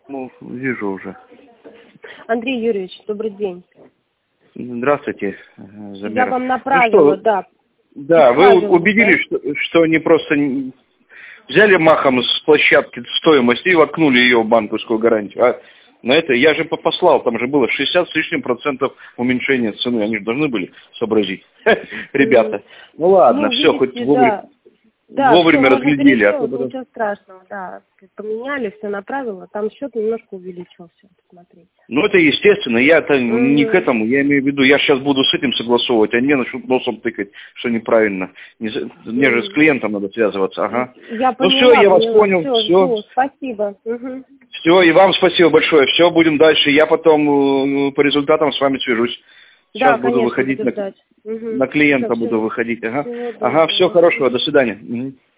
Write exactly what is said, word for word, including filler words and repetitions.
Ну, вижу уже. Андрей Юрьевич, добрый день. Здравствуйте, Замира. Я вам направила, ну что, да. Да, вы Правила, убедились, да? что, что они просто взяли махом с площадки стоимость и воткнули ее в банковскую гарантию. А на это я же послал, там же было шестьдесят с лишним процентов уменьшения цены. Они же должны были сообразить, ребята. Ну ладно, все, хоть вовремя. Да, Вовремя все, можно разглядели, а то переделать, потом... ничего страшного, да. Поменяли все направила, там счет немножко увеличился, посмотрите. Ну, это естественно, я-то Угу. не к этому, я имею в виду, я сейчас буду с этим согласовывать, а не начнут носом тыкать, что неправильно. Не, мне угу. же с клиентом надо связываться, ага. Я ну поняла, все, я вас поняла. понял, Все, все. жду, спасибо. Угу. Все, и вам спасибо большое, все, будем дальше, я потом э, по результатам с вами свяжусь. Сейчас Да, буду конечно, выходить буду на, ждать. Угу. на клиента, Все, буду все. выходить, ага. Всего Ага, доброго. все хорошего, до свидания. Угу.